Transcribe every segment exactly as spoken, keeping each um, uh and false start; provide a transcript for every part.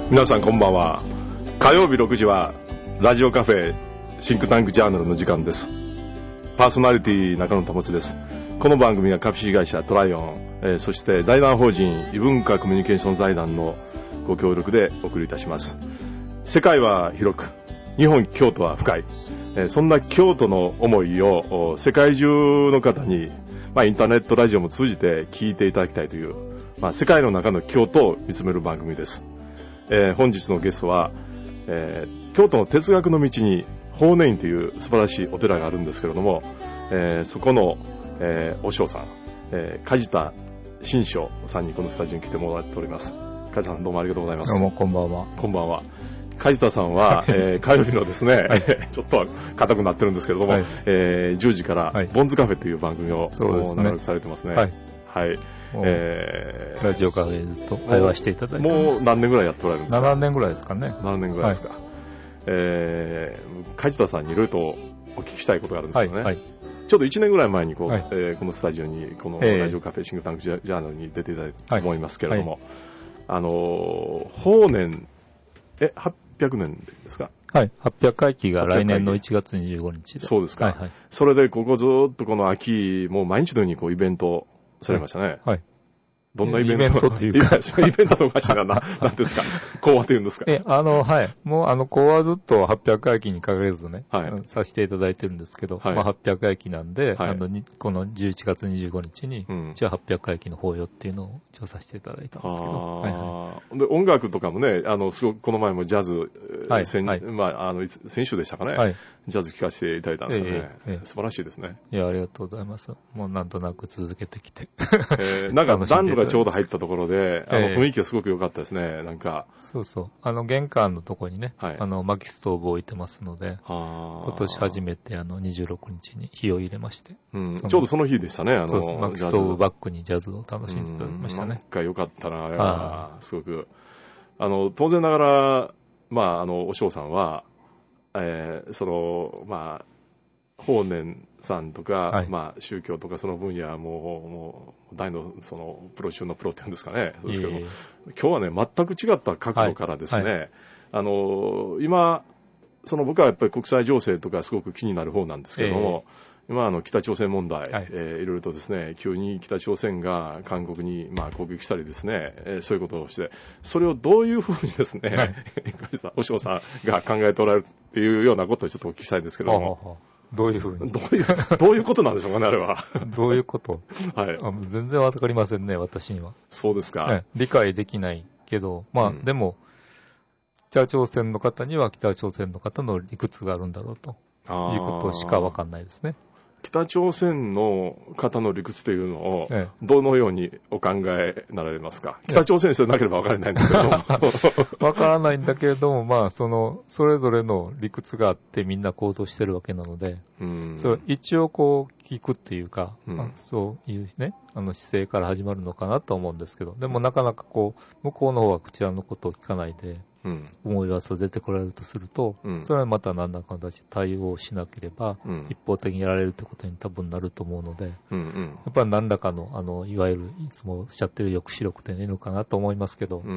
皆さんこんばんは。火曜日ろくじはラジオカフェシンクタンクジャーナルの時間です。パーソナリティ中野保です。この番組は株式会社トライオン、えー、そして財団法人異文化コミュニケーション財団のご協力でお送りいたします。世界は広く、日本京都は深い、えー、そんな京都の思いを世界中の方に、まあ、インターネットラジオも通じて聞いていただきたいという、まあ、世界の中の京都を見つめる番組です。えー、本日のゲストは、えー、京都の哲学の道に法然院という素晴らしいお寺があるんですけれども、えー、そこの、えー、お師匠さん、えー、梶田新章さんにこのスタジオに来てもらっております。梶田さんどうもありがとうございます。 どうもこんばんは。 こんばんは。梶田さんは、えー、火曜日のですね、はい、ちょっと硬くなってるんですけれども、はい、えー、じゅうじから、はい、ボンズカフェという番組を、そうですね、長くされてますね。はい。はい。 えー、ラジオカフェずっと会話していただいてます。 もう何年ぐらいやっておられるんですか？ ななねんぐらいですかね。 ななねんぐらいですか。はい、えー、梶田さんにいろいろとお聞きしたいことがあるんですけどね。はいはい、ちょうどいちねんぐらい前にこう、はい、えー、このスタジオに、このラジオカフェシンクタンクジャーナルに出ていただいたと思いますけれども、はいはい、あのー、法然、え、はっぴゃくねんですか？ はい。はっぴゃくかいきが来年のいちがつにじゅうごにちで。 そうですか。 はいはい、 それで、ここずっとこの秋、もう毎日のようにこうイベントされましたね。はい。はい、どんなイベント？ イベントというか。 イベントとおかしいな。な、なんですか？講話というんですか？ え、あの、はい。もう、あの、講話ずっとはっぴゃくかいきにかかげずね、はい、させていただいてるんですけど、はい、まあはっぴゃくかいきなんで、はい、あの、このじゅういちがつにじゅうごにちに、うん、じゃあはっぴゃくかいきの法要っていうのを調査していただいたんですけど。はいはい、 で、音楽とかもね、あの、すごく、この前もジャズ、はい、先、はい、まあ、あの、先週でしたかね、はい、ジャズ聴かせていただいたんですよね、えーえー。素晴らしいですね。 いや、ありがとうございます。もうなんとなく続けてきて。 えー、なんか、暖炉がちょうど入ったところで、あの、雰囲気がすごく良かったですね、なんか。 そうそう。あの、玄関のところにね、はい、あの、薪ストーブを置いてますので、今年初めてあの、にじゅうろくにちに火を入れまして。 うん、ちょうどその日でしたね、あの、 そうそう、薪ストーブバックにジャズを楽しんでいただきましたね。 なんか良かったな、あれは、すごく。あの、当然ながら、まあ、あの、お嬢さんは、えー、その、まあ、法然さんとか、はい、まあ、宗教とかその分野はもう、もう、大の、その、プロ中のプロって言うんですかね。そうですけども、今日はね、全く違った角度からですね、はいはい、あの、今、その僕はやっぱり国際情勢とかすごく気になる方なんですけれども、えー、今、あの、北朝鮮問題、はい、えー、いろいろとですね、急に北朝鮮が韓国に、まあ、攻撃したりですね、えー、そういうことをして、それをどういうふうにですね、はい、お嬢さんが考えておられるっていうようなことをちょっとお聞きしたいんですけれども、はははどういうふうにどういう、どういうことなんでしょうかね、あれは。 どういうことはい。 あ、全然わかりませんね、私には。 そうですか。 ね、理解できないけど、まあ、うん、でも、北朝鮮の方には北朝鮮の方の理屈があるんだろうということしかわかんないですね。 北朝鮮の方の理屈というのを、どのようにお考えなられますか？北朝鮮の人でなければわからないんですけども。 わからないんだけれども、まあ、その、それぞれの理屈があってみんな行動してるわけなので、うん、それ一応こう聞くっていうか、うんまあ、そういうね、あの姿勢から始まるのかなと思うんですけど、でもなかなかこう、向こうの方はこちらのことを聞かないで、うん、思い合わせが出てこられるとすると、うん、それはまた何らかの形で対応しなければ、うん、一方的にやられるということに多分なると思うので、うんうん、やっぱり何らかの、あの、いわゆるいつもおっしゃってる抑止力っているのかなと思いますけど、うん、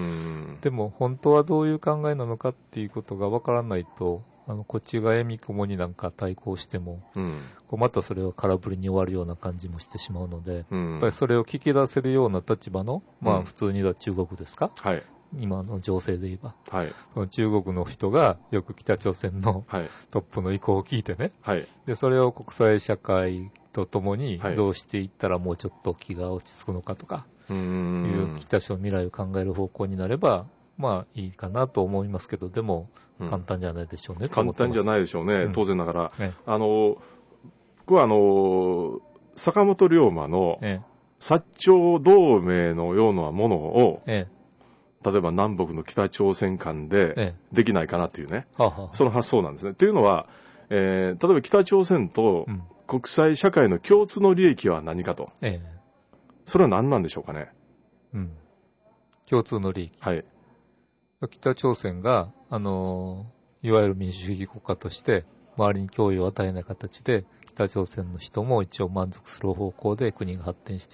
でも本当はどういう考えなのかっていうことがわからないと、あの、こっちがえみくもになんか対抗しても、うん、こうまたそれを空振りに終わるような感じもしてしまうので、うん、やっぱりそれを聞き出せるような立場の、まあ普通には中国ですか、はい、今の情勢で言えば、はい、その中国の人がよく北朝鮮のトップの意向を聞いてね、はい、でそれを国際社会とともにどうしていったらもうちょっと気が落ち着くのかとか、はい、いう北朝鮮の未来を考える方向になれば、まあいいかなと思いますけど、でも簡単じゃないでしょうね、うん、 簡単じゃないでしょうね、うん、当然ながら、ええ、あの僕はあの坂本龍馬の薩長同盟のようなものを、ええ、例えば南北の北朝鮮間でできないかなというね、ええ、その発想なんですね。というのは、えー、例えば北朝鮮と国際社会の共通の利益は何かと、ええ、それは何なんでしょうかね。 うん、共通の利益、はい、北朝鮮が、あのー、いわゆる民主主義国家として周りに脅威を与えない形で北朝鮮の人も一応満足する方向で国が発展していくって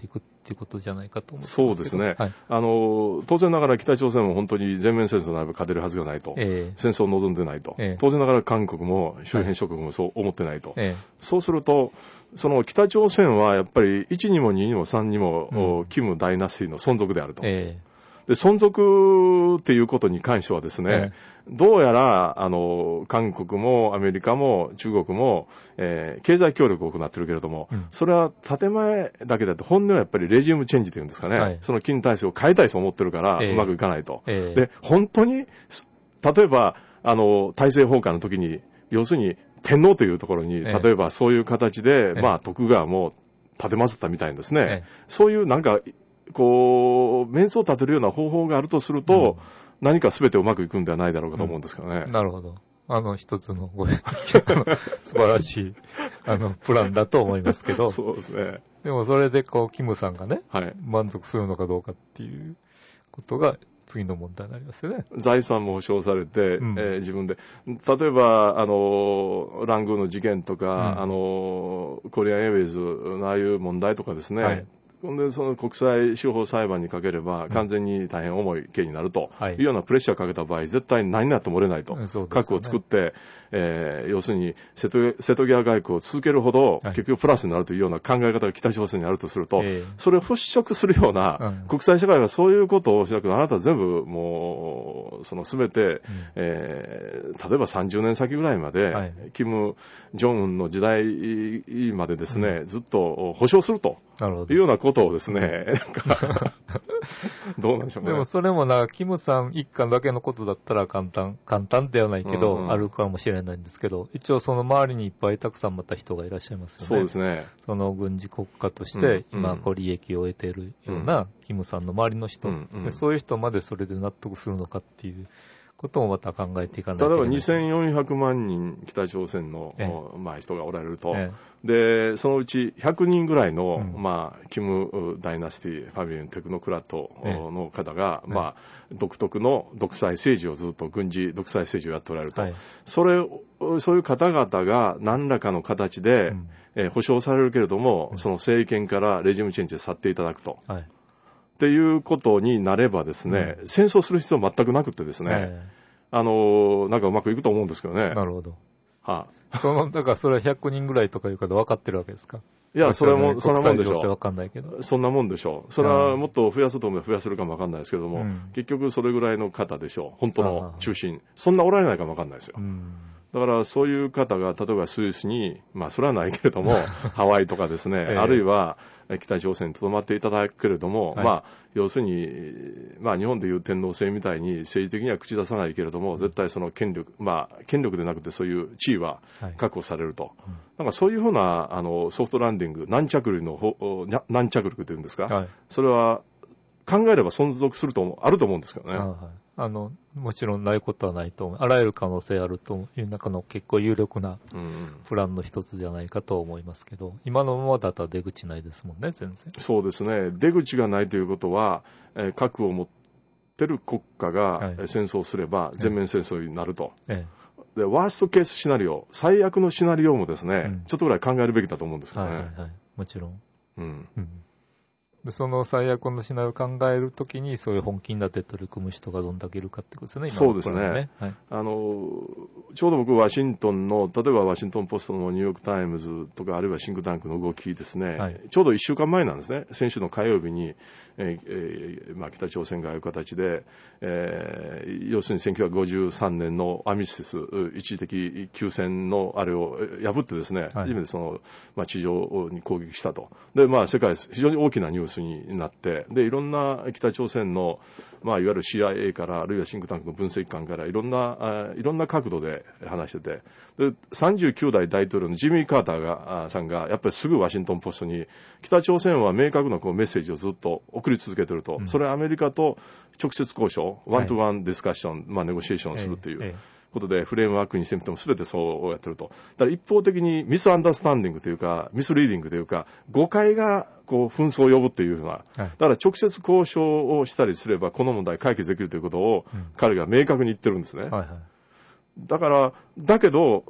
っていうことじゃないかと思うんですけど。そうですね。はい、あの、当然ながら北朝鮮も本当に全面戦争になれば勝てるはずがないと。えー、戦争を望んでないと、えー。当然ながら韓国も周辺諸国もそう思ってないと。はい、そうすると、その北朝鮮はやっぱりいちにもににもさんにも、うん、キムダイナスティの存続であると。えーで存続っていうことに関してはですね、えー、どうやら、あの、韓国もアメリカも中国も、えー、経済協力を行っているけれども、うん、それは建前だけだと本音はやっぱりレジウムチェンジというんですかね、はい、その金体制を変えたいと思ってるから、うまくいかないと。えー、で、本当に、例えば、あの、体制崩壊の時に、要するに天皇というところに、例えばそういう形で、えー、まあ、徳川も立てまつったみたいですね。えー、そういうなんか、こう、メンツを立てるような方法があるとすると、うん、何か全てうまくいくんではないだろうかと思うんですけどね。 うん、なるほど。あの、一つのご素晴らしい、あの、プランだと思いますけど。 そうですね。 でもそれで、こう、キムさんがね、はい、満足するのかどうかっていうことが、次の問題になりますよね。 財産も保証されて、うん、えー、自分で。例えば、あの、ラングーの事件とか、うん、あの、コリアンエイウェイズのああいう問題とかですね、はい、でその国際司法裁判にかければ完全に大変重い刑になるというようなプレッシャーをかけた場合、絶対何になっても漏れないと、核を作って、えー、要するに瀬戸、瀬戸際外交を続けるほど結局プラスになるというような考え方が北朝鮮にあるとすると、それを払拭するような国際社会がそういうことをしなくて、あなた全部もうその全て、えー、例えばさんじゅうねん先ぐらいまで、はい、キム・ジョンウンの時代までですね、うん、ずっと保証するというようなことをですね、なんかどうなんでしょうね。 でもそれもな、キムさん一家だけのことだったら簡単、簡単ではないけど、うんうん、あるかもしれないんですけど、一応その周りにいっぱいたくさんまた人がいらっしゃいますよね。 そうですね。 その軍事国家として、今、こう利益を得ているような、キムさんの周りの人、うんうん、で、そういう人までそれで納得するのかっていうこともまた考えていかないといけない。 例えばにせんよんひゃくまんにん北朝鮮の、まあ、人がおられると、ええ、でそのうちひゃくにんぐらいの、うん、まあ、キムダイナスティファミリーのテクノクラットの方が、ええ、まあ、独特の独裁政治をずっと軍事独裁政治をやっておられると、はい、それそういう方々が何らかの形で、うんえー、保障されるけれども、うん、その政権からレジウムチェンジで去っていただくと。はいっていうことになればですね、うん、戦争する必要は全くなくてですね、えー、あの、なんかうまくいくと思うんですけどね。 なるほど。はあ、その、だからそれはひゃくにんぐらいとかいう方分かってるわけですか？ いや、それも、そんなもんでしょう。 分かんないけど。 そんなもんでしょう。それはもっと増やすと思えば増やせるかも分かんないですけども、うん、結局それぐらいの方でしょう。本当の中心。そんなおられないかも分かんないですよ。うんだからそういう方が例えばスイスに、まあそれはないけれども、ハワイとかですね、えー、あるいは北朝鮮に留まっていただくけれども、はい、まあ要するに、まあ日本でいう天皇制みたいに政治的には口出さないけれども、絶対その権力、まあ権力でなくてそういう地位は確保されると。はいうん、なんかそういうふうなあのソフトランディング、軟着陸の、軟着陸というんですか、はい、それは考えれば存続すると思う、あると思うんですけどね。はいあの、もちろんないことはないと思う。あらゆる可能性あるという中の結構有力なプランの一つじゃないかと思いますけど、うん、今のままだったら出口ないですもんね、全然。 そうですね。出口がないということは、えー、核を持ってる国家が戦争すれば全面戦争になると。ええ、で、ワーストケースシナリオ、最悪のシナリオもですね、うん、ちょっとぐらい考えるべきだと思うんですけどね。はいはいはい。 もちろん。うん。うんでその最悪のシナリオを考えるときに、そういう本気になって取り組む人がどんだけいるかってことですね、今そうですね。ねはい、あの、ちょうど僕、ワシントンの、例えばワシントンポストのニューヨークタイムズとか、あるいはシンクタンクの動きですね、はい、ちょうどいっしゅうかんまえなんですね、先週の火曜日に、えーえーまあ、北朝鮮がああいう形で、えー、要するにせんきゅうひゃくごじゅうさんねんのアミステス、一時的休戦のあれを破ってですね、はい、初めてその、まあ、地上に攻撃したと。で、まあ、世界、非常に大きなニュースになって、で、いろんな北朝鮮の、まあ、いわゆる シーアイエー から、あるいはシンクタンクの分析官から、いろんな、あいろんな角度で話してて、で、さんじゅうきゅうだい大統領のジミー・カーターが、さんが、やっぱりすぐワシントンポストに、北朝鮮は明確なこうメッセージをずっと送り続けてると、うん、それはアメリカと直接交渉、ワントゥワンディスカッション、はい、まあ、ネゴシエーションをするという。えええことでフレームワークにしてみても全てそうやってると。だから一方的にミスアンダースタンディングというか、ミスリーディングというか、誤解がこう紛争を呼ぶというような、はい、だから直接交渉をしたりすればこの問題解決できるということを彼が明確に言ってるんですね。うんはいはい、だから、だけど、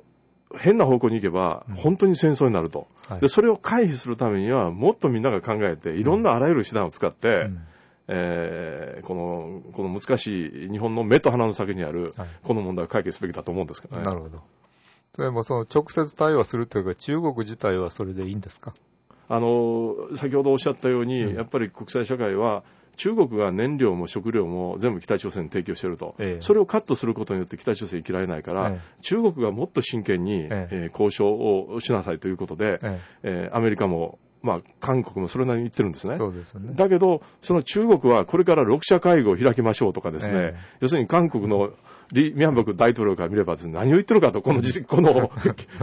変な方向に行けば、本当に戦争になると、うんはい、で。それを回避するためには、もっとみんなが考えて、いろんなあらゆる手段を使って、うんえー、この、この難しい日本の目と鼻の先にある、この問題を解決すべきだと思うんですけどね。 なるほど。それもその直接対話するというか、中国自体はそれでいいんですか？ あの、先ほどおっしゃったように、うん、やっぱり国際社会は、中国が燃料も食料も全部北朝鮮に提供していると、ええ、それをカットすることによって北朝鮮に嫌いないから、ええ、中国がもっと真剣に、ええ、交渉をしなさいということで、えええー、アメリカも、まあ、韓国もそれなりに言ってるんですね。 そうですね。 だけど、その中国はこれからろく者会合を開きましょうとかですね、ええ、要するに韓国の李明博大統領から見ればですね、何を言ってるかと、この、この、こ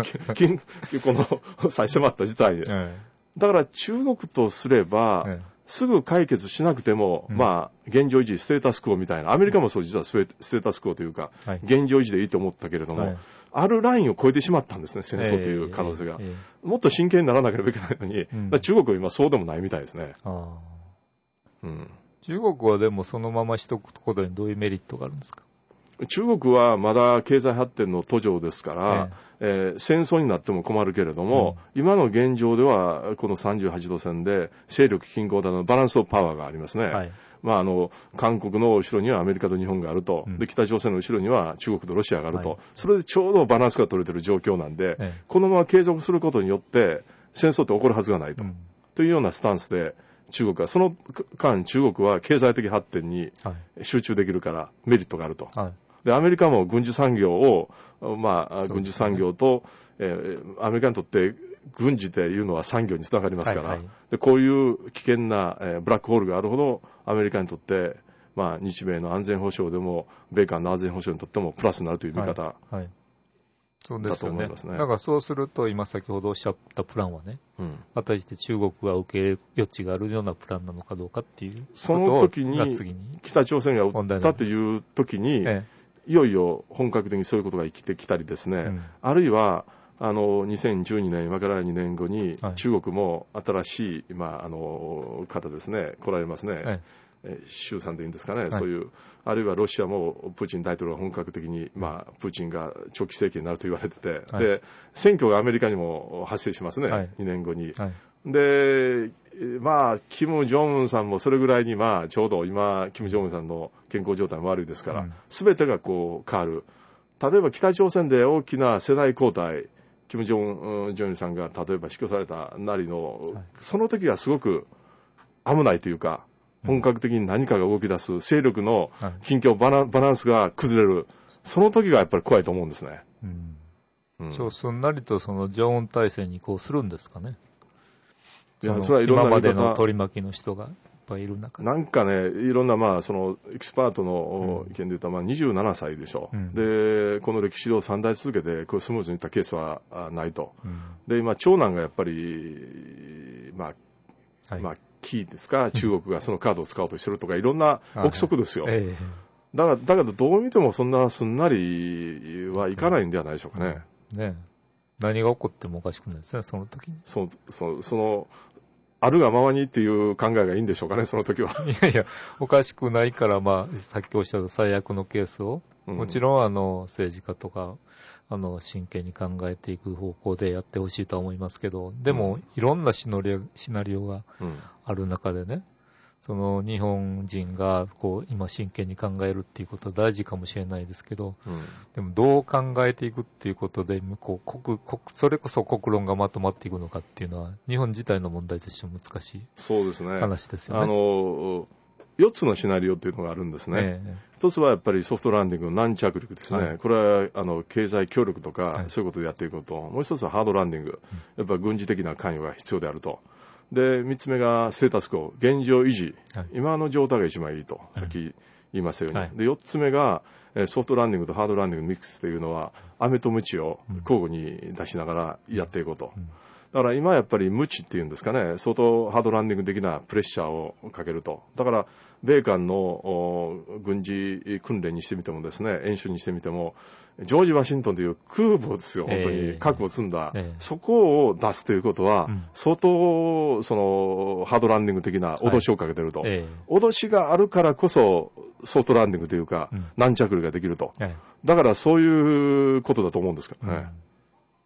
の、差し迫った事態で。ええ、だから中国とすれば、ええすぐ解決しなくても、うん、まあ、現状維持、ステータスクオみたいな、アメリカもそう実はステータスクオというか、はい、現状維持でいいと思ったけれども、はい、あるラインを超えてしまったんですね、戦争という可能性が。えーえーえー、もっと真剣にならなければいけないのに、うん、中国は今そうでもないみたいですね。あうん、中国はでもそのまましとくことにどういうメリットがあるんですか？ 中国はまだ経済発展の途上ですから、えええー、戦争になっても困るけれども、うん、今の現状ではこのさんじゅうはちど線で勢力均衡のバランスオブパワーがありますね、はいまあ、あの韓国の後ろにはアメリカと日本があると、うん、で北朝鮮の後ろには中国とロシアがあると、はい、それでちょうどバランスが取れている状況なんで、ええ、このまま継続することによって戦争って起こるはずがないと、うん、というようなスタンスで中国はその間中国は経済的発展に集中できるからメリットがあると、はいで、アメリカも軍需産業を、まあ、軍需産業と、えー、アメリカにとって軍事というのは産業につながりますから、はいはい、でこういう危険な、えー、ブラックホールがあるほど、アメリカにとって、まあ、日米の安全保障でも、米韓の安全保障にとってもプラスになるという見方、はいはい、 そうですよね。だからそうすると、今先ほどおっしゃったプランはね、うん、果たして中国が受け入れる余地があるようなプランなのかどうかっていうことを、 その時に、北朝鮮が撃ったという時に、ええいよいよ本格的にそういうことが生きてきたりですね、うん、あるいはあのにせんじゅうにねん、今からにねんごに中国も新しい、まあ、あの方ですね、来られますね、はいえ習さんでいいんですかね、はい、そういう、あるいはロシアもプーチン大統領が本格的に、まあ、プーチンが長期政権になると言われてて、はい、で選挙がアメリカにも発生しますね、はい、にねんごに。はいで、まあ、キム・ジョンウンさんもそれぐらいに、まあ、ちょうど今、キム・ジョンウンさんの健康状態も悪いですから、すべ、うん、てがこう変わる。例えば北朝鮮で大きな世代交代、キム・ジョン、ジョンウンさんが例えば死去されたなりの、はい、その時はすごく危ないというか、本格的に何かが動き出す、勢力の近況バラ、バランスが崩れる、その時がやっぱり怖いと思うんですね。 うんうん、そうすんなりとそのジョンウン体制にこうするんですかね。いやそれはいろんな今までの取り巻きの人がいっぱいいる中でなんかね、いろんなまあそのエキスパートの意見で言うと、まあにじゅうななさいでしょ、うん、でこの歴史をさん代続けてこうスムーズにいったケースはないと、うん、で今長男がやっぱりまあ、はい、まあキーですか、中国がそのカードを使おうとしてるとかいろんな憶測ですよ、はいええ、だからだけどどう見てもそんなすんなりはいかないんではないでしょうかね、 うん、ね何が起こってもおかしくないですね、その時に。 そそそのあるがままにっていう考えがいいんでしょうかね、その時は。 いやいや、おかしくないから、まあ、さっきおっしゃった最悪のケースを、うん、もちろん、あの、政治家とか、あの、真剣に考えていく方向でやってほしいとは思いますけど、でも、うん、いろんなシナリオ、シナリオがある中でね、その日本人がこう今真剣に考えるっていうことは大事かもしれないですけど、うん、でもどう考えていくっていうことでこう国国それこそ国論がまとまっていくのかっていうのは日本自体の問題として難しい話ですよね。 あのよっつのシナリオっていうのがあるんですね、ええ、一つはやっぱりソフトランディングの軟着陸ですね、はい、これはあの経済協力とか、はい、そういうことでやっていくこと、もう一つはハードランディング、やっぱり軍事的な関与が必要であると。でみっつめがステータスコー、現状維持、はい、今の状態が一番いいと、さっき言いましたように、はい、でよっつめがソフトランディングとハードランディングのミックスというのは飴と鞭を交互に出しながらやっていこうと、うん、だから今やっぱり鞭っていうんですかね、相当ハードランディング的なプレッシャーをかけると。だから米韓の軍事訓練にしてみてもですね、演習にしてみてもジョージ・ワシントンという空母ですよ、本当に核を積んだ、えーえー、そこを出すということは、うん、相当そのハードランディング的な脅しをかけてると、はいえー、脅しがあるからこそソフトランディングというか、うん、軟着陸ができると、はい、だからそういうことだと思うんですけどね、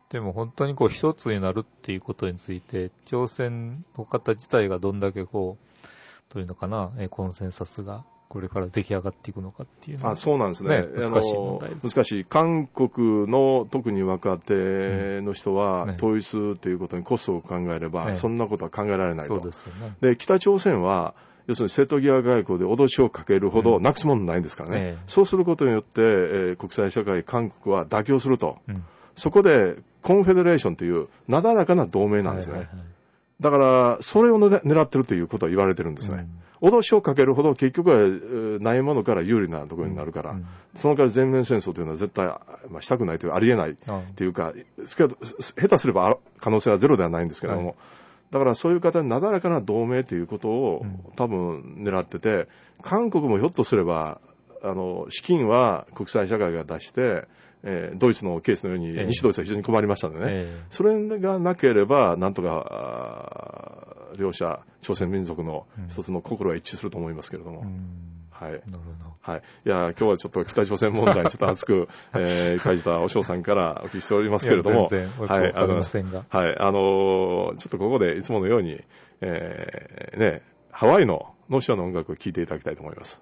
でも本当にこう一つになるっていうことについて、朝鮮の方自体がどんだけこう、というのかな、コンセンサスがこれから出来上がっていくのかっていうのは、 あ、そうなんですね。 ね、難しい問題です。 難しい。韓国の特に若手の人は、うんね、統一ということにコストを考えれば、ね、そんなことは考えられないと。 そうですよね。 で、北朝鮮は、要するに瀬戸際外交で脅しをかけるほどなくすものないんですからね。うんええ、そうすることによって、えー、国際社会、韓国は妥協すると。うん、そこで、コンフェデレーションというなだらかな同盟なんですね。はいはいはい、だから、それを狙ってるということは言われてるんですね。うん、脅しをかけるほど結局はないものから有利なところになるから、うんうん、その代わり全面戦争というのは絶対、まあ、したくないというありえないというか、うん、下手すれば可能性はゼロではないんですけども、はい、だからそういう方になだらかな同盟ということを多分狙ってて、韓国もひょっとすれば、あの、資金は国際社会が出して、えー、ドイツのケースのように西ドイツは非常に困りましたのでね、えー、それがなければなんとか両者朝鮮民族の一つの心は一致すると思いますけれども、うん、はい、なるほど、はい、いや今日はちょっと北朝鮮問題ちょっと熱く、えー、梶田和尚さんからお聞きしておりますけれども、 全然はい、ありませんが、 はい、あのー、ちょっとここでいつものように、えー、ね、ハワイのノーシアの音楽を聴いていただきたいと思います。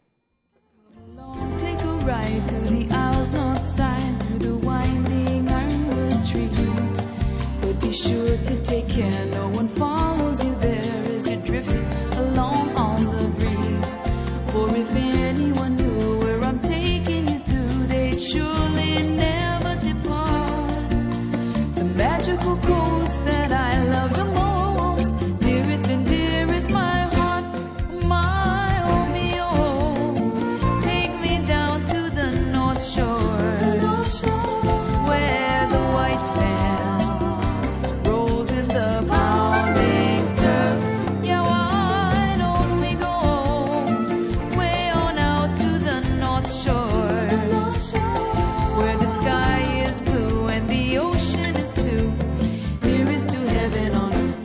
Right to the Isles north side through the winding ironwood trees, but be sure to take care no one follows you there as you're drifting along on the breeze. For if anyone knew where I'm taking you to, they'd surely never depart. The magical coast that I love the most, nearest and dearest my heart, my home, oh, take me down to the North Shore, where the white sand rolls in the pounding surf. Yeah, why don't we go way on out to the North Shore, where the sky is blue and the ocean is too, nearest to heaven on earth.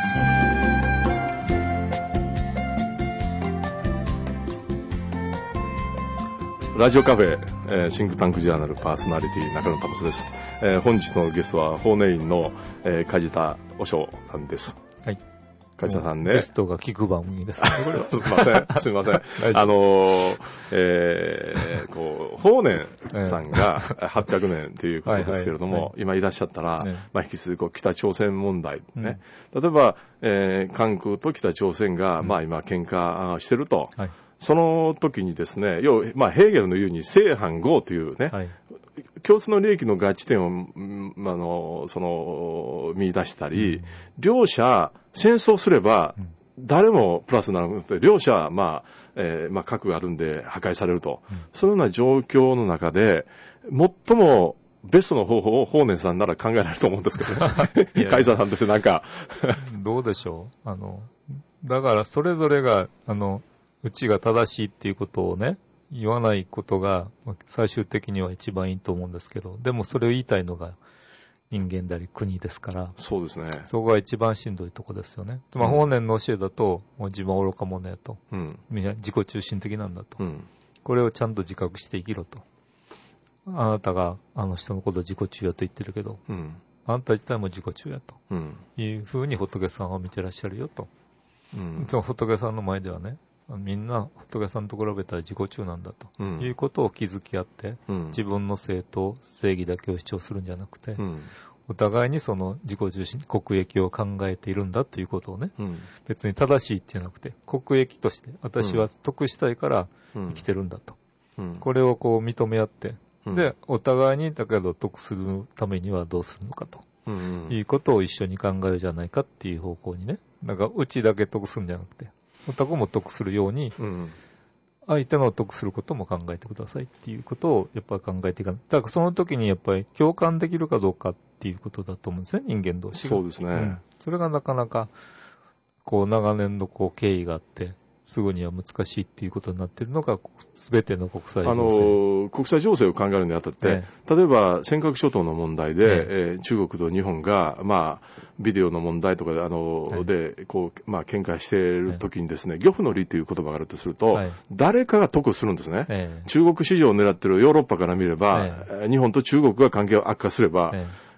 ラジオカフェ、えー、シンクタンクジャーナルパーソナリティ中野保です。えー、本日のゲストは法然院の、えー、梶田和尚さんです。 はい。 梶田さんね。 ゲストが聞く番組ですね。 すみません。すみません。あのー、えー、こう、法然さんがはっぴゃくねんということですけれども、はいはいはい、今いらっしゃったら、ね、まあ、引き続き北朝鮮問題ね。うん、例えば、えー、韓国と北朝鮮が、うん、まあ今喧嘩してると。はい、その時にですね、要まあ、ヘーゲルの言うに正反合というね、はい、共通の利益の合致点を、あの、その、見出したり、うん、両者戦争すれば、誰もプラスになるので、両者、まあ、えー、まあ、核があるんで破壊されると。うん、そのような状況の中で、最もベストの方法を法然さんなら考えられると思うんですけどね。カイザーさんとしてなんか。 どうでしょう。あの、だからそれぞれが、あの、うちが正しいっていうことをね、言わないことが最終的には一番いいと思うんですけど、でもそれを言いたいのが人間であり国ですから、 そうですね。 そこが一番しんどいとこですよね。まあ、法然の教えだと、もう自分は愚か者やと、うん、みんな自己中心的なんだと、うん、これをちゃんと自覚して生きろと。あなたがあの人のことを自己中やと言ってるけど、うん、あなた自体も自己中やと、うん、いうふうに仏さんは見てらっしゃるよと。うん、その仏さんの前ではね、みんな仏さんと比べたら自己中なんだと、うん、いうことを気づき合って、うん、自分の正当正義だけを主張するんじゃなくて、うん、お互いにその自己中心国益を考えているんだということをね、うん、別に正しいってじゃなくて国益として私は得したいから生きてるんだと、うん、これをこう認め合って、うん、でお互いにだけど得するためにはどうするのかと、うんうん、いうことを一緒に考えるじゃないかっていう方向にね、なんかうちだけ得するんじゃなくてお互いも得するように、うん、相手の得することも考えてくださいっていうことをやっぱり考えていかない。だからその時にやっぱり共感できるかどうかっていうことだと思うんですね、人間同士が。 そうですね。うん、 それがなかなかこう長年のこう経緯があって、すぐには難しいっていうことになっているのが全ての国際情勢。あの国際情勢を考えるにあたって、ええ、例えば尖閣諸島の問題で、えええー、中国と日本がまあビデオの問題とかであの、はい、でこうまあ喧嘩しているときにですね、漁夫の利という言葉があるとすると、はい、誰かが得するんですね、ええ。中国市場を狙っているヨーロッパから見れば、ええ、日本と中国が関係を悪化すれば。ええ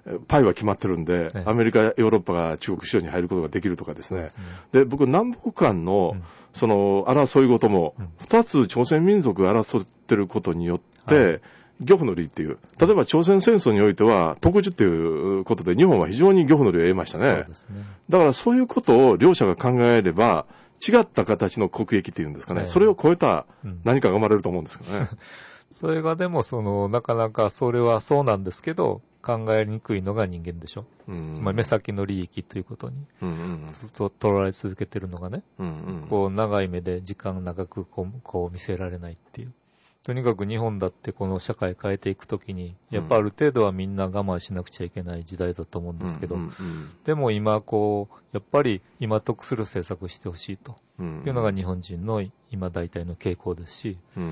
パイは決まってるんで、 ええ、 アメリカ、ヨーロッパが中国市場に入ることができるとかですね。 ですね。 で、僕、南北間の、うん、その、争いごとも、二、うん、つ朝鮮民族が争ってることによって、はい、漁夫の利っていう。例えば朝鮮戦争においては、特需っていうことで日本は非常に漁夫の利を得ましたね。そうですね。だからそういうことを両者が考えれば、違った形の国益っていうんですかね。はい、それを超えた何かが生まれると思うんですけどね。うん、 それがでも、その、なかなかそれはそうなんですけど、考えにくいのが人間でしょ。うん、つまり目先の利益ということに、ずっと取られ続けてるのがね、うんうん、こう長い目で時間長くこう、こう見せられないっていう。とにかく日本だってこの社会変えていくときに、やっぱある程度はみんな我慢しなくちゃいけない時代だと思うんですけど、うんうんうん、でも今こう、やっぱり今得する政策をしてほしいというのが日本人の今大体の傾向ですし、うん、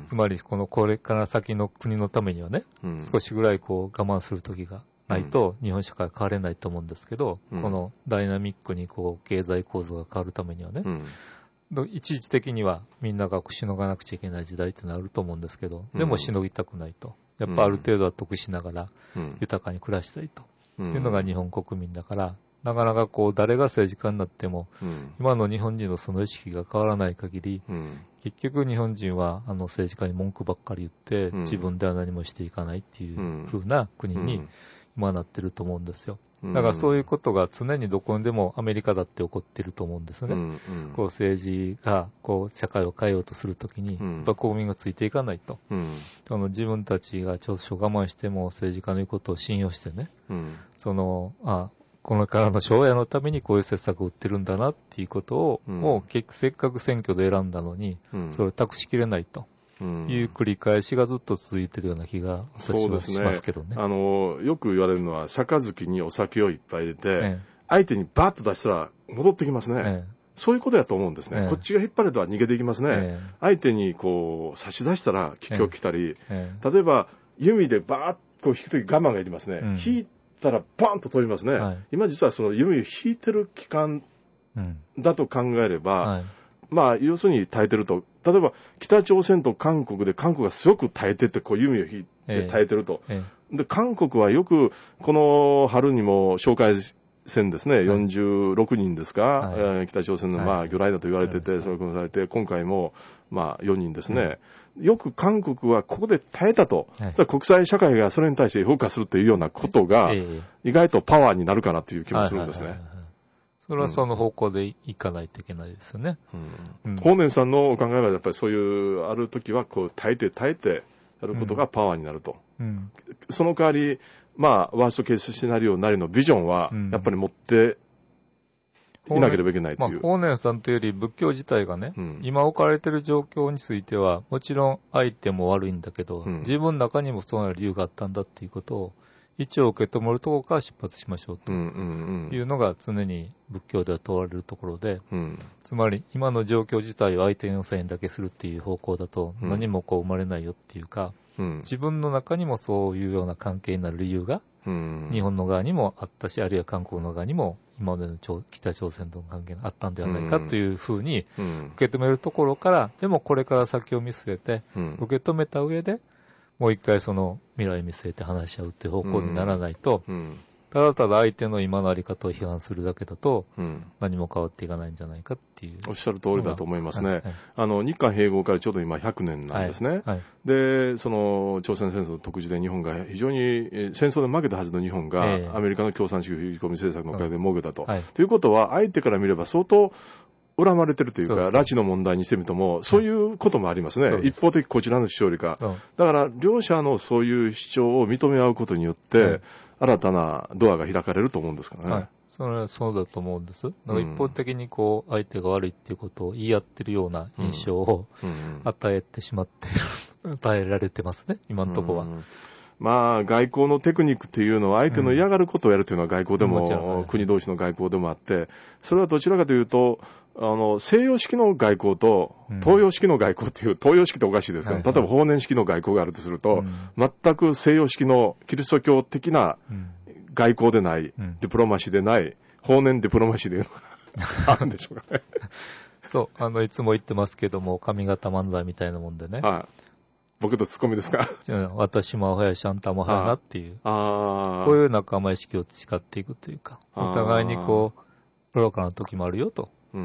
つまりこのこれから先の国のためにはね、うん、少しぐらいこう我慢する時がないと日本社会は変われないと思うんですけど、うん、このダイナミックにこう経済構造が変わるためにはね、うん一時的にはみんながしのがなくちゃいけない時代ってのはあると思うんですけど、でもしのぎたくないと。やっぱある程度は得しながら豊かに暮らしたいというのが日本国民だから、なかなかこう誰が政治家になっても、今の日本人のその意識が変わらない限り、結局日本人はあの政治家に文句ばっかり言って、自分では何もしていかないっていう風な国に今なってると思うんですよ。だからそういうことが常にどこにでもアメリカだって起こっていると思うんですね。うんうん、こう政治がこう社会を変えようとするときに、うん、やっぱ国民がついていかないと。うん、その自分たちが少々我慢しても政治家の言うことを信用してね、うん、そのあこれからの将来のためにこういう政策を打ってるんだなっていうことを、うん、もうせっかく選挙で選んだのに、うん、それを託しきれないと。いう繰り返しがずっと続いているような気が私はしますけどね。 あのよく言われるのは杯にお酒をいっぱい入れて、ええ、相手にバッと出したら戻ってきますね、ええ、そういうことやと思うんですね、ええ、こっちが引っ張れば逃げていきますね、ええ、相手にこう差し出したら気が来たり、ええ、例えば弓でバーッと引くとき我慢がいりますね、うん、引いたらバーンと飛びますね、はい、今実はその弓を引いてる期間だと考えれば、うんはい、まあ、要するに耐えてると。例えば、北朝鮮と韓国で、韓国がすごく耐えてって、こう、弓を引いて耐えてると。ええ、で、韓国はよく、この春にも紹介戦ですね、はい、よんじゅうろくにんですか、はいえー、北朝鮮の、まあ、魚雷だと言われてて、はい、それをされて、今回も、まあ、よにんですね。うん、よく韓国はここで耐えたと。はい、国際社会がそれに対して評価するというようなことが、意外とパワーになるかなという気もするんですね。はいはいはいはい、 それはその方向でいかないといけないですよね。 うんうん、法然さんのお考えはやっぱりそういうあるときはこう耐えて耐えてやることがパワーになると。うん、その代わり、まあ、ワーストケースシナリオなりのビジョンはやっぱり持っていなければいけないという。 法然さんというより仏教自体がね、うん、今置かれている状況についてはもちろん相手も悪いんだけど、うん、自分の中にもそうなる理由があったんだっていうことを一応受け止めるところから出発しましょうというのが常に仏教では問われるところで、うん、つまり今の状況自体を相手のせいにだけするっていう方向だと何もこう生まれないよっていうか、うん、自分の中にもそういうような関係になる理由が日本の側にもあったし、あるいは韓国の側にも今までの北朝鮮との関係があったんではないかというふうに受け止めるところから、でもこれから先を見据えて受け止めた上でもう一回その未来見据えて話し合うっていう方向にならないと、うんうん、ただただ相手の今のあり方を批判するだけだと、うん、何も変わっていかないんじゃないかっていう。 おっしゃる通りだと思いますね。はいはい、あの日韓併合からちょうど今ひゃくねんなんですね。はいはい、で、その朝鮮戦争の特需で日本が非常に戦争で負けたはずの日本が、えー、アメリカの共産主義振り込み政策のおかげで儲けたと。はい、ということは相手から見れば相当恨まれてるというか、拉致の問題にしてみても、そういうこともありますね。はい、一方的こちらの主張よりか。だから、両者のそういう主張を認め合うことによって、はい、新たなドアが開かれると思うんですからね。はい、 それはそうだと思うんです。だから一方的にこう、相手が悪いっていうことを言い合ってるような印象を与えてしまっている、与えられてますね、今のところは。うんまあ、外交のテクニックというのは相手の嫌がることをやるというのは外交でも、うん、国同士の外交でもあって、それはどちらかというと、あの、西洋式の外交と東洋式の外交という、東洋式っておかしいですけど、うん、例えば法然式の外交があるとすると、うん、全く西洋式のキリスト教的な外交でない、うん、ディプロマシーでない、法然ディプロマシーでいうのがあるんでしょうかね。 そう、あの、いつも言ってますけども、上方漫才みたいなもんでね。はい僕とツッコミですか？ 私もアホやしあんたもアホやなっていう。 ああ。 こういう仲間意識を培っていくというか、お互いにこう、愚かな時もあるよと。うん、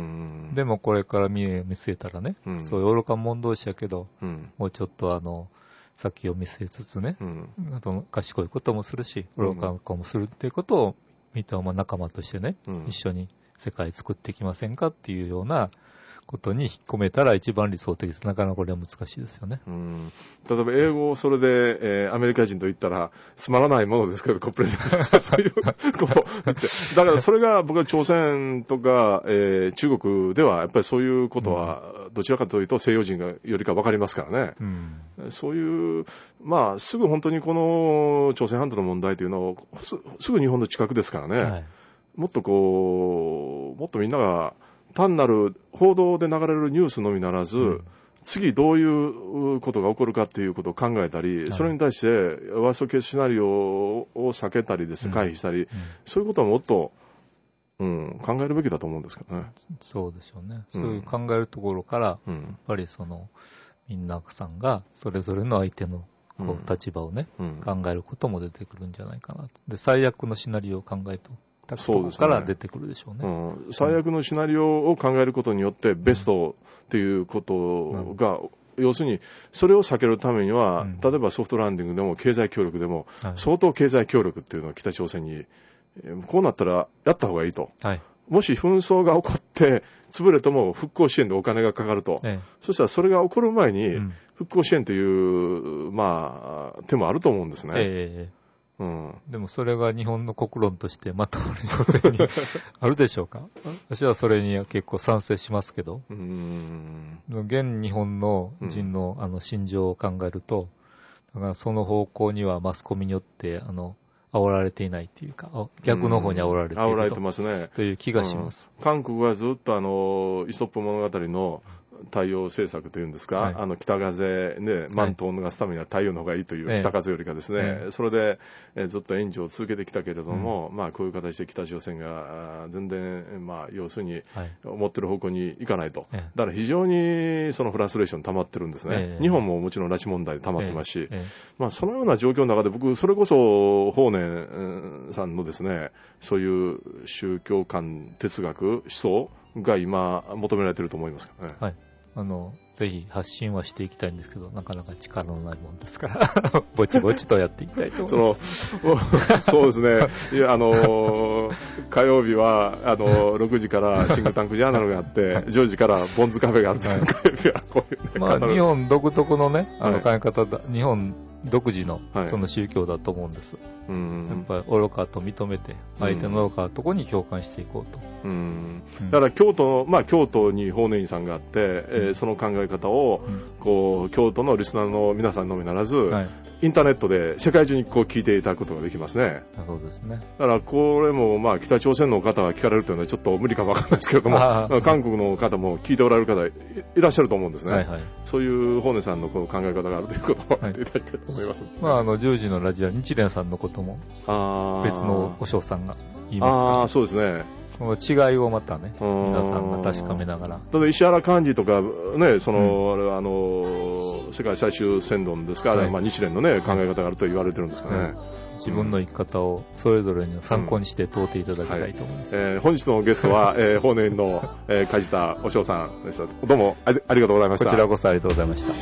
でもこれから見据えたらね、うん、そういう愚か者同士やけど、うん、もうちょっとあの、先を見据えつつね、うん、あと賢いこともするし、愚かなこともするっていうことを、みとも仲間としてね、うん、一緒に世界作っていきませんかっていうようなことに引っ込めたら一番理想的です。なかなかこれは難しいですよね。 うん、例えば英語をそれで、えー、アメリカ人と言ったらつまらないものですけど、コプレゼントそういうこと言って。だからそれが僕は朝鮮とか、えー、中国ではやっぱりそういうことはどちらかというと西洋人がよりか分かりますからね。うん、そういう、まあすぐ本当にこの朝鮮半島の問題というのを す, すぐ日本の近くですからね。はい、もっとこう、もっとみんなが単なる報道で流れるニュースのみならず、うん、次どういうことが起こるかっていうことを考えたり、はい、それに対してワーストケースシナリオを避けたりです、回避したり、うんうん、そういうことはもっと、うん、考えるべきだと思うんですけどね。 そうでしょうね。そういう考えるところから、うん、やっぱりそのみんなさんがそれぞれの相手のこう立場をね、うん、考えることも出てくるんじゃないかな。で、最悪のシナリオを考えてそうですね、から出てくるでしょうね、 うん、最悪のシナリオを考えることによってベストっていうことが、うん、要するにそれを避けるためには、うん、例えばソフトランディングでも経済協力でも、はい、相当経済協力っていうのは北朝鮮にこうなったらやった方がいいと、はい、もし紛争が起こって潰れても復興支援でお金がかかると、ええ、そしたらそれが起こる前に復興支援という、まあ、手もあると思うんですね、ええうん、でもそれが日本の国論としてまとまる情勢にあるでしょうか。私はそれには結構賛成しますけど、うーん現日本の人の、 あの心情を考えると、だからその方向にはマスコミによってあの煽られていないというか、逆の方に煽られていると、煽られてますね、という気がします、 うん、韓国はずっとあのイソップ物語の太陽政策というんですか、はい、あの北風ね、マントを逃すためには太陽の方がいいという、はい、北風よりかですね、ええ、それで、えずっと援助を続けてきたけれども、うん、まあこういう形で北朝鮮が全然、まあ要するに思ってる方向に行かないと、はい、だから非常にそのフラストレーション溜まってるんですね、え、日本ももちろん拉致問題溜まってますし、まあそのような状況の中で僕それこそ法然さんのですね、そういう宗教観哲学思想が今求められていると思いますからね。はい、 あのぜひ発信はしていきたいんですけど、なかなか力のないもんですからぼちぼちとやっていきたいと思います。 そのそうですね。いや、あの火曜日はあのろくじからシングタンクジャーナルがあって、じゅうじからボンズカフェがあるという、火曜日はこういう、ね、 まあ日本独特のね、あの考え方だ、はい、日本独自のその宗教だと思うんです、はい、うんやっぱり愚かと認めて相手の愚かなところに共感していこうと、うん、 だから京都の、まあ、京都に法然院さんがあって、うんえー、その考え方を、うん、こう京都のリスナーの皆さんのみならず、はい、インターネットで世界中にこう聞いていただくことができますね。 そうですね。 だからこれも、まあ、北朝鮮の方が聞かれるというのはちょっと無理かもわからないですけれども、韓国の方も聞いておられる方いらっしゃると思うんですね、はいはい、そういう法然さんのこの考え方があるということを言っていただきたいと思います、はいまあ、あのじゅうじのラジオ日蓮さんのことも別のお嬢さんが言いますから、ね、あそうですね。 その違いをまたね皆さんが確かめながら、 だ石原幹事とかね、その、うん、あの世界最終戦論ですから、はいまあ、日蓮のね考え方があると言われてるんですかね、うん自分の生き方をそれぞれに参考にして問うていただきたいと思います、 うんはいえー、本日のゲストは、えー、法然の、えー、梶田お嬢さんでした。どうもありがとうございました。 こちらこそありがとうございました。